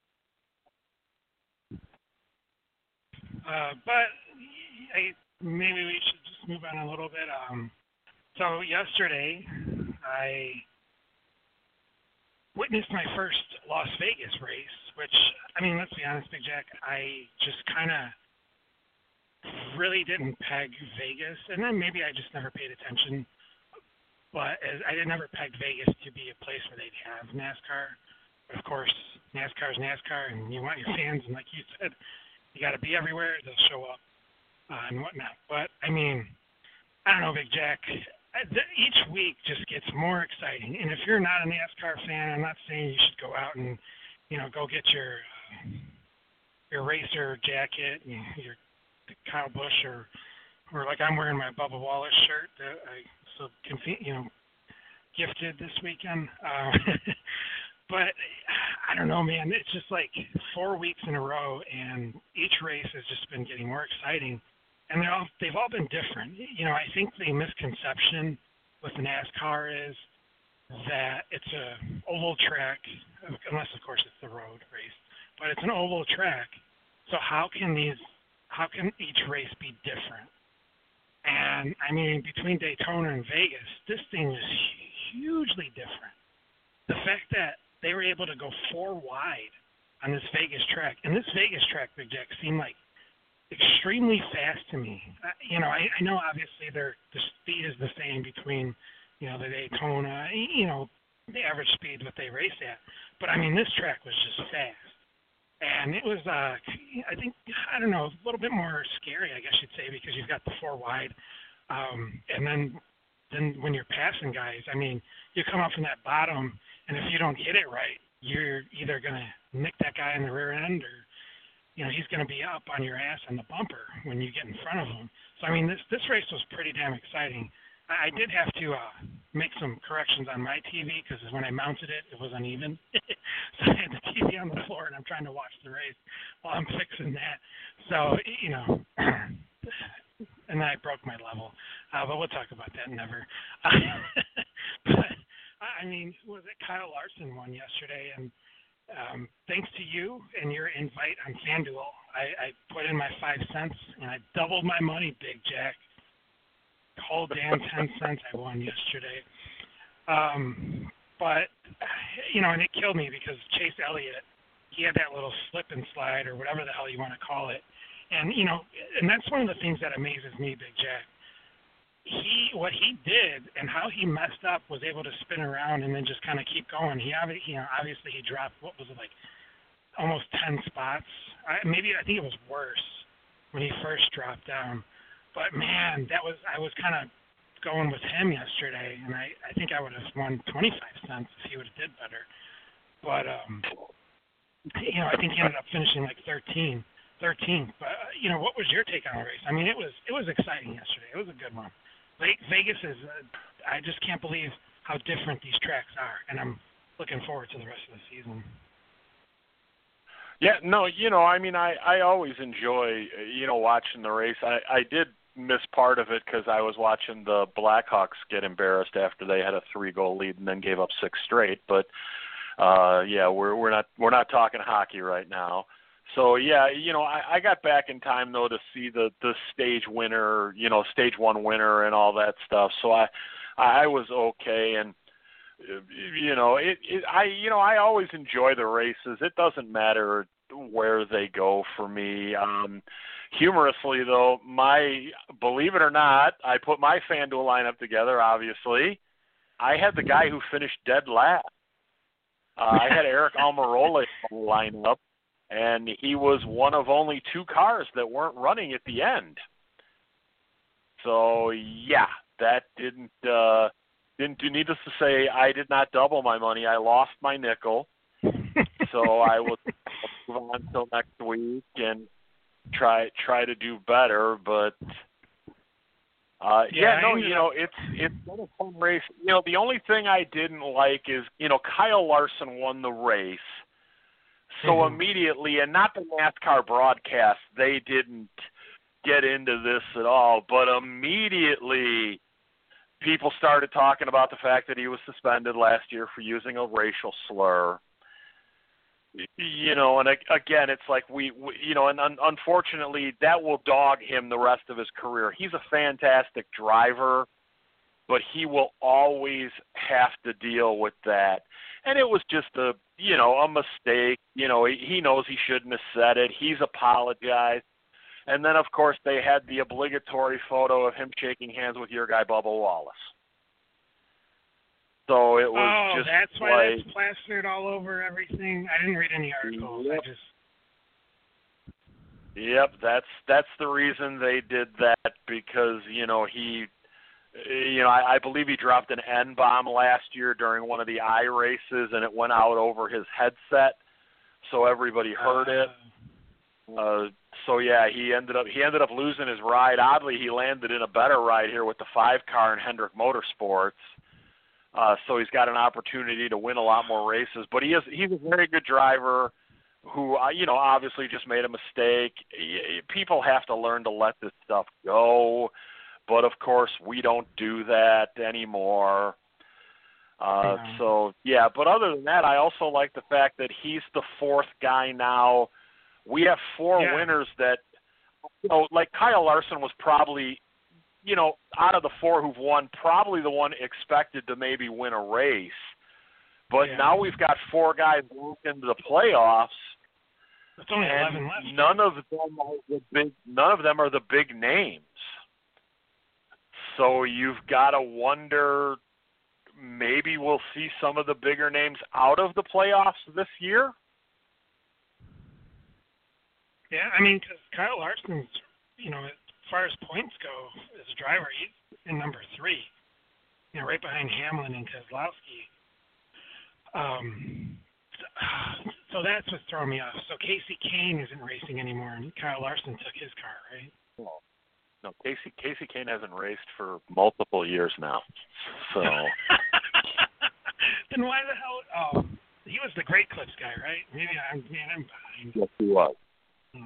Uh, but I, maybe we should just move on a little bit. Um, so yesterday, I witnessed my first Las Vegas race, which, I mean, let's be honest, Big Jack, I just kind of really didn't peg Vegas, and then maybe I just never paid attention. But as, I did never peg Vegas to be a place where they'd have NASCAR. But of course, NASCAR is NASCAR, and you want your fans, and like you said, you got to be everywhere. They'll show up uh, and whatnot. But I mean, I don't know, Big Jack. I, the, each week just gets more exciting. And if you're not a NASCAR fan, I'm not saying you should go out and, you know, go get your uh, your racer jacket, you know, your Kyle Busch, or or like I'm wearing my Bubba Wallace shirt that I so you know gifted this weekend. Uh, but I don't know, man. It's just like four weeks in a row, and each race has just been getting more exciting. And they're all, they've all been different. You know, I think the misconception with NASCAR is that it's a oval track, unless of course it's the road race, but it's an oval track. So how can these, how can each race be different? And I mean, between Daytona and Vegas, this thing is hugely different. The fact that they were able to go four wide on this Vegas track, and this Vegas track, Big Jack, seemed like extremely fast to me. Uh, you know, I, I know obviously they're, the speed is the same between, you know, the Daytona, you know, the average speed that they race at. But I mean, this track was just fast. And it was, uh, I think, I don't know, a little bit more scary, I guess you'd say, because you've got the four wide. Um, and then, then when you're passing guys, I mean, you come up from that bottom, and if you don't hit it right, you're either going to nick that guy in the rear end, or you know, he's going to be up on your ass on the bumper when you get in front of him. So, I mean, this this race was pretty damn exciting. I, I did have to uh, make some corrections on my T V because when I mounted it, it was uneven. So I had the T V on the floor, and I'm trying to watch the race while I'm fixing that. So, you know, and then I broke my level. Uh, but we'll talk about that never. Uh, but, I mean, was it Kyle Larson won yesterday, and Um, thanks to you and your invite on FanDuel, I, I put in my five cents and I doubled my money, Big Jack. Whole damn ten cents I won yesterday. Um, but you know, and it killed me because Chase Elliott, he had that little slip and slide or whatever the hell you want to call it, and you know, and that's one of the things that amazes me, Big Jack. He, what he did and how he messed up was able to spin around and then just kind of keep going. He, you know, obviously he dropped, what was it, like almost ten spots. I, maybe, I think it was worse when he first dropped down. But man, that was, I was kind of going with him yesterday, and I, I think I would have won twenty-five cents if he would have did better. But, um, you know, I think he ended up finishing like thirteen, thirteenth. But, uh, you know, what was your take on the race? I mean, it was, it was exciting yesterday. It was a good one. Vegas is, uh, I just can't believe how different these tracks are, and I'm looking forward to the rest of the season. Yeah, no, you know, I mean, I, I always enjoy, you know, watching the race. I, I did miss part of it because I was watching the Blackhawks get embarrassed after they had a three-goal lead and then gave up six straight. But, uh, yeah, we're we're not we're not talking hockey right now. So, yeah, you know, I, I got back in time, though, to see the, the stage winner, you know, stage one winner and all that stuff. So I I was okay. And, you know, it, it I you know, I always enjoy the races. It doesn't matter where they go for me. Um, humorously, though, my believe it or not, I put my FanDuel lineup together, obviously. I had the guy who finished dead last. Uh, I had Eric Almirola line up. And he was one of only two cars that weren't running at the end. So yeah, that didn't uh, didn't do. Needless to say, I did not double my money. I lost my nickel. So I will move on until next week and try try to do better. But uh, yeah, yeah, no, you know, it's it's been a fun race. You know, the only thing I didn't like is, you know, Kyle Larson won the race. So mm-hmm. immediately, and not the NASCAR broadcast, they didn't get into this at all, but immediately people started talking about the fact that he was suspended last year for using a racial slur. You know, and again, it's like we, we you know, and un- unfortunately that will dog him the rest of his career. He's a fantastic driver, but he will always have to deal with that. And it was just a, you know, a mistake. You know, he, he knows he shouldn't have said it. He's apologized. And then, of course, they had the obligatory photo of him shaking hands with your guy, Bubba Wallace. So it was oh, just that's why like, that's plastered all over everything. I didn't read any articles. Yep. I just. Yep, that's that's the reason they did that, because you know he, you know I, I believe he dropped an N bomb last year during one of the I races, and it went out over his headset, so everybody heard uh, it. Uh, so yeah, he ended up he ended up losing his ride. Oddly, he landed in a better ride here with the five car in Hendrick Motorsports. Uh, so he's got an opportunity to win a lot more races. But he is he's a very good driver who, uh, you know, obviously just made a mistake. People have to learn to let this stuff go. But, of course, we don't do that anymore. Uh, yeah. So, yeah, but other than that, I also like the fact that he's the fourth guy now. We have four yeah. winners that, you know, like Kyle Larson was probably, you know, out of the four who've won, probably the one expected to maybe win a race. But yeah. now we've got four guys moved into the playoffs. It's only and eleven left. None of them are the big. None of them are the big names. So you've got to wonder. Maybe we'll see some of the bigger names out of the playoffs this year. Yeah, I mean, because Kyle Larson's, you know, as far as points go, as a driver, he's in number three. You know, right behind Hamlin and Keselowski. Um, so that's what's throwing me off. So Casey Kane isn't racing anymore, and Kyle Larson took his car, right? Well, no, Casey Casey Kane hasn't raced for multiple years now. So then why the hell? Oh, he was the Great Clips guy, right? Maybe I'm man, I'm behind. Yes, he was. Hmm.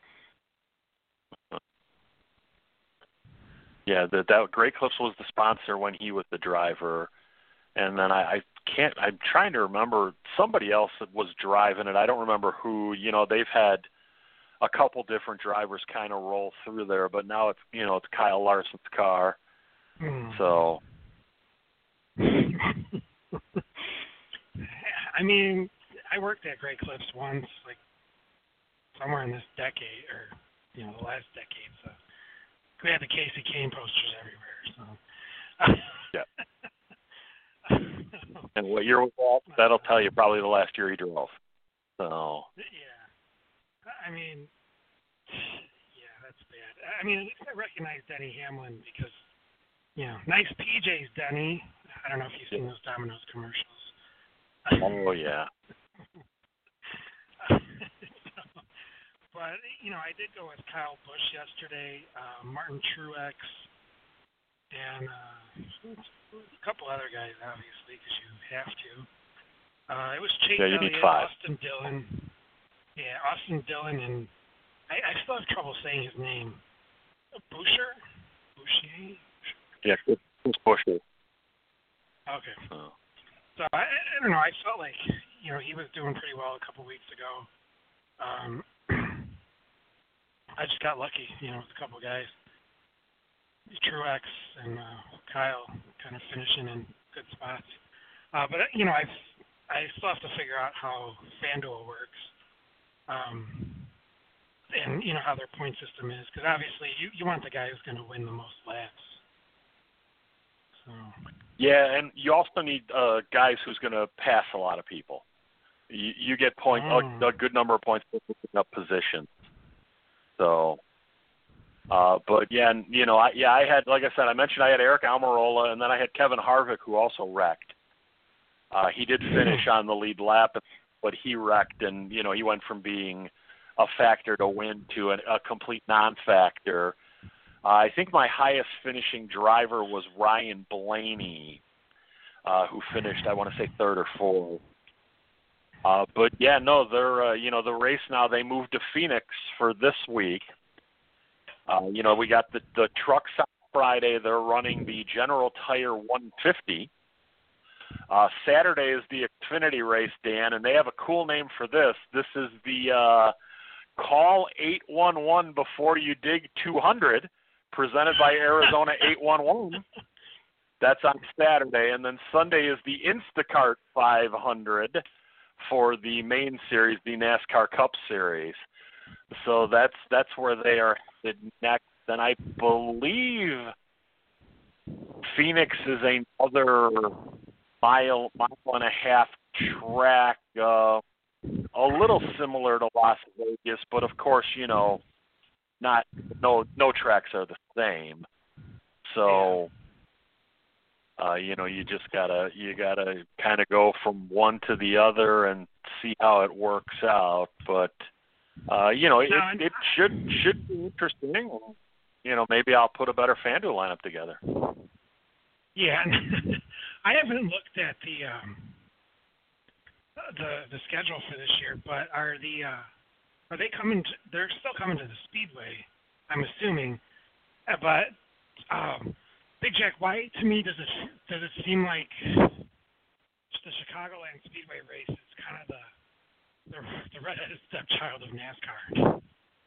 Yeah, the, that Great Clips was the sponsor when he was the driver. And then I, I can't, I'm trying to remember, somebody else that was driving it. I don't remember who. You know, they've had a couple different drivers kind of roll through there, but now it's, you know, it's Kyle Larson's car. Hmm. So. I mean, I worked at Great Clips once, like somewhere in this decade, or, you know, the last decade. So we had the Casey Kane posters everywhere. So. Yeah. And what year was that? That'll tell you probably the last year he drove. So. Yeah. I mean, yeah, that's bad. I mean, at least I recognize Denny Hamlin because, you know, nice P Js, Denny. I don't know if you've seen those Domino's commercials. Oh, yeah. so, but, you know, I did go with Kyle Busch yesterday, uh, Martin Truex, and uh, a couple other guys, obviously, because you have to. Uh, it was Chase Yeah, you Elliott, need five. Austin Dillon. Yeah, Austin Dillon, and I, I still have trouble saying his name. Boucher? Boucher? Yeah, it's Buescher. Okay. Oh. So, I, I don't know. I felt like, you know, he was doing pretty well a couple weeks ago. Um, I just got lucky, you know, with a couple guys. Truex and uh, Kyle kind of finishing in good spots. Uh, but, you know, I I still have to figure out how FanDuel works. Um, and, you know, how their point system is. Because, obviously, you, you want the guy who's going to win the most laps. So. Yeah, and you also need uh, guys who's going to pass a lot of people. You, you get points, Oh. a, a good number of points for picking up positions. So, uh, but yeah, and, you know, I, yeah, I had, like I said, I mentioned I had Eric Almirola, and then I had Kevin Harvick, who also wrecked. Uh, he did finish on the lead lap, but he wrecked, and you know, he went from being a factor to win to an, a complete non-factor. Uh, I think my highest finishing driver was Ryan Blaney, uh, who finished, I want to say, third or fourth. Uh, but yeah, no, they're uh, you know, the race now, they moved to Phoenix for this week. Uh, you know, we got the the trucks on Friday. They're running the General Tire one fifty. Uh, Saturday is the Xfinity race, Dan, and they have a cool name for this. This is the uh, Call eight one one Before You Dig two hundred, presented by Arizona eight one one. That's on Saturday. And then Sunday is the Instacart five hundred for the main series, the NASCAR Cup Series. so that's that's where they are headed next. And I believe Phoenix is another mile, mile and a half track, uh, a little similar to Las Vegas, but of course, you know, not no no tracks are the same. So, uh, you know, you just gotta you gotta kind of go from one to the other and see how it works out. But uh, you know, it, it should should be interesting. You know, maybe I'll put a better FanDuel lineup together. Yeah, I haven't looked at the um, the the schedule for this year, but are the uh, are they coming? To, they're still coming to the Speedway, I'm assuming. Uh, but um, Big Jack, why to me does it does it seem like the Chicagoland Speedway race is kind of the the, the redheaded stepchild of NASCAR?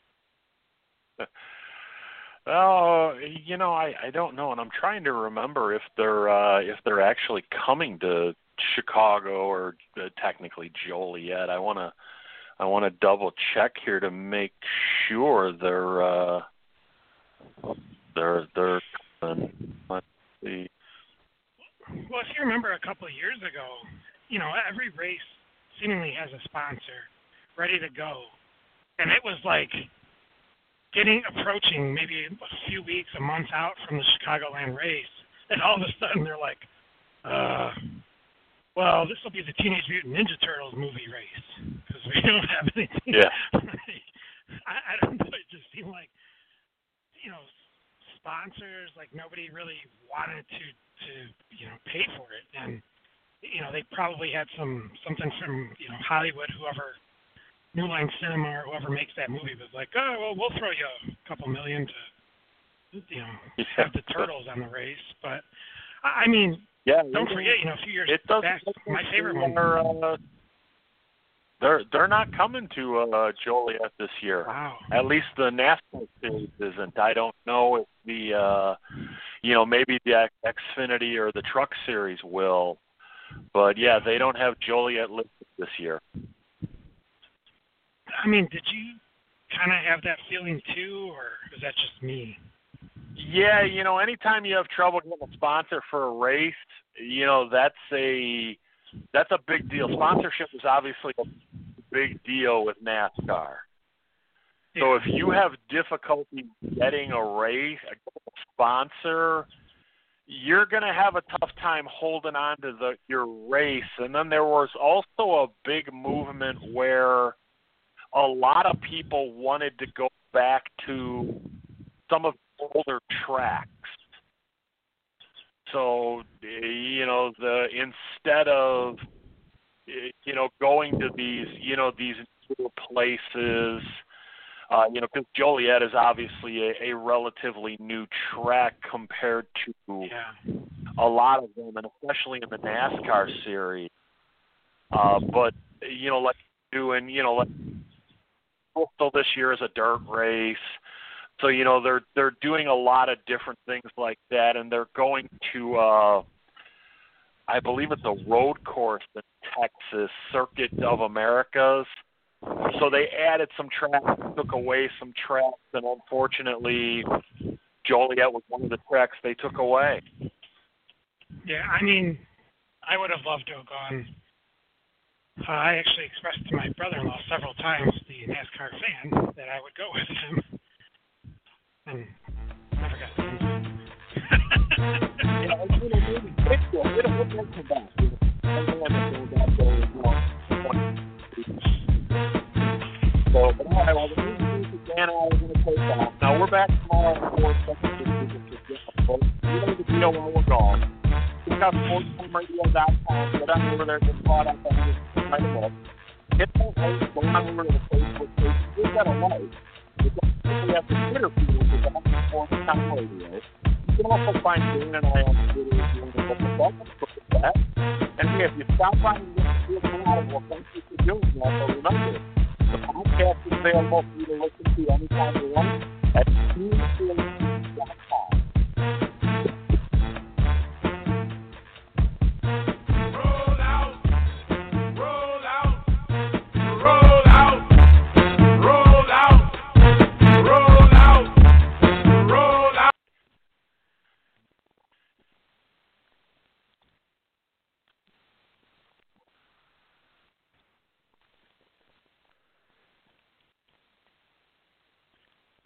Oh, you know, I, I don't know, and I'm trying to remember if they're uh, if they're actually coming to Chicago or uh, technically Joliet. I wanna I wanna double check here to make sure they're uh, they're they're coming. Let's see. Well, if you remember a couple of years ago, you know, every race seemingly has a sponsor ready to go, and it was like getting approaching maybe a few weeks, a month out from the Chicagoland race, and all of a sudden they're like, uh, well, this will be the Teenage Mutant Ninja Turtles movie race because we don't have anything. Yeah. I, I don't know. It just seemed like, you know, sponsors, like nobody really wanted to, to you know, pay for it. And, you know, they probably had some something from, you know, Hollywood, whoever, New Line Cinema or whoever makes that movie was like, oh, well, we'll throw you a couple million to, you know, yeah. have the Turtles on the race. But, I mean, yeah, don't forget, you know, a few years it does, back, my favorite one. Uh, they're, they're not coming to uh, Joliet this year. Wow. At least the NASCAR series isn't. I don't know if the, uh, you know, maybe the Xfinity or the Truck Series will. But, yeah, they don't have Joliet listed this year. I mean, did you kind of have that feeling too, or is that just me? Yeah, you know, anytime you have trouble getting a sponsor for a race, you know, that's a that's a big deal. Sponsorship is obviously a big deal with NASCAR. Yeah. So if you have difficulty getting a race, a sponsor, you're going to have a tough time holding on to the your race. And then there was also a big movement where a lot of people wanted to go back to some of the older tracks. So, you know, the instead of, you know, going to these, you know, these new places, uh, you know, because Joliet is obviously a, a relatively new track compared to yeah. a lot of them, and especially in the NASCAR series. Uh, but, you know, like doing, you know, like, Bristol this year is a dirt race, so you know they're they're doing a lot of different things like that, and they're going to, uh, I believe it's a road course in Texas, Circuit of Americas. So they added some tracks, took away some tracks, and unfortunately, Joliet was one of the tracks they took away. Yeah, I mean, I would have loved to have gone. Uh, I actually expressed to my brother-in-law several times, the NASCAR fan, that I would go with him, and never got to do it. Yeah, you know, maybe it's good. It will come back. So, but all right, well, the music is Dan and I are going to take off. Now, we're back tomorrow at four seconds to get folks. You know the deal while we're gone. Check out sports time radio dot com. Get on over there, get caught up on this. Hit that like, go on over to the Facebook page. We've got a like. We have the Twitter feed, which is at Sports Time Radio. You can also find Dan and I on Twitter if you want to look us up and look at that. And hey, if you stop by and get to see us live, well, thank you for doing that. But remember, the podcast is available for you to listen to anytime you want at T V dot com.